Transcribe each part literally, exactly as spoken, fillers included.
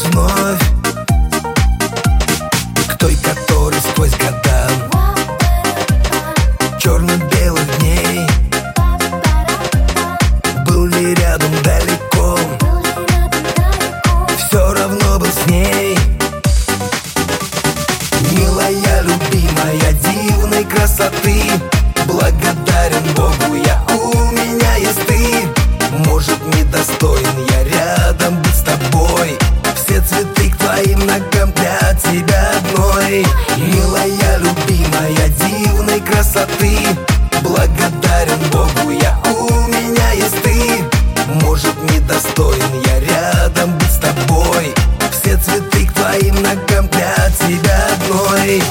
вернусь вновь к той, которой сквозь года черно-белых дней был ли рядом далеко, все равно был с ней. Милая, любимая, дивной красоты, благодарен Богу я, у меня есть ты. Может, недостоин я рядом быть с тобой, все цветы к твоим ногам для тебя одной. Милая, любимая, дивной красоты, благодарен Богу я, у меня есть ты. Может, недостоин я рядом быть с тобой, все цветы к твоим ногам для тебя одной.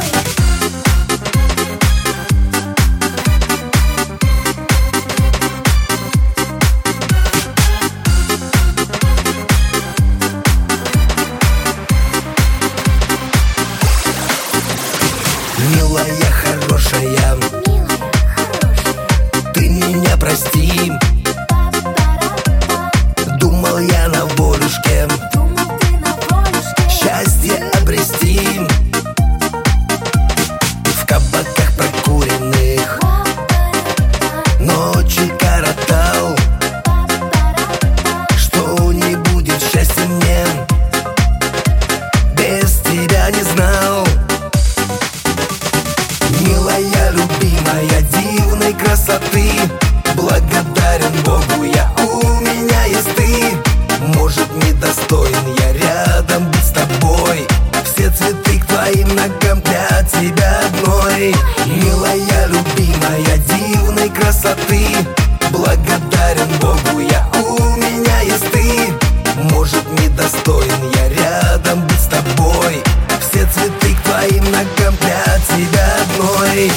Милая, хорошая, ты меня прости. Думал я на волюшке счастье обрести, в кабаках прокуренных ночи коротал, что не будет счастья мне, без тебя не знал. Милая, любимая, дивной красоты, благодарен Богу я, у меня есть ты. Может, недостоин я рядом быть с тобой, все цветы к твоим ногам для тебя одной. Милая, любимая, дивной красоты, благодарен Богу я, у меня есть ты. Может, недостоин я рядом быть с тобой, все цветы к твоим ногам для тебя одной.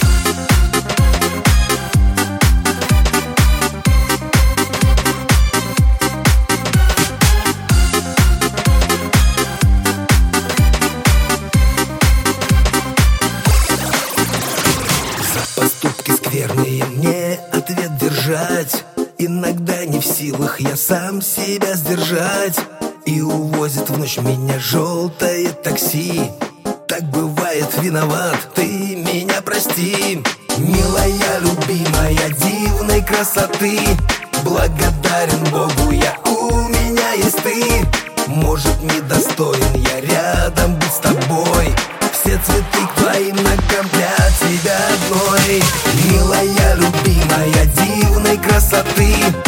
За поступки скверные мне ответ держать, иногда не в силах я сам себя сдержать, и увозит в ночь меня желтое такси. Так бывает, виноват, ты меня прости. Милая, любимая, дивной красоты, благодарен Богу я, у меня есть ты. Может, недостоин я рядом быть с тобой, все цветы к твоим ногам для тебя одной. Милая, любимая, дивной красоты,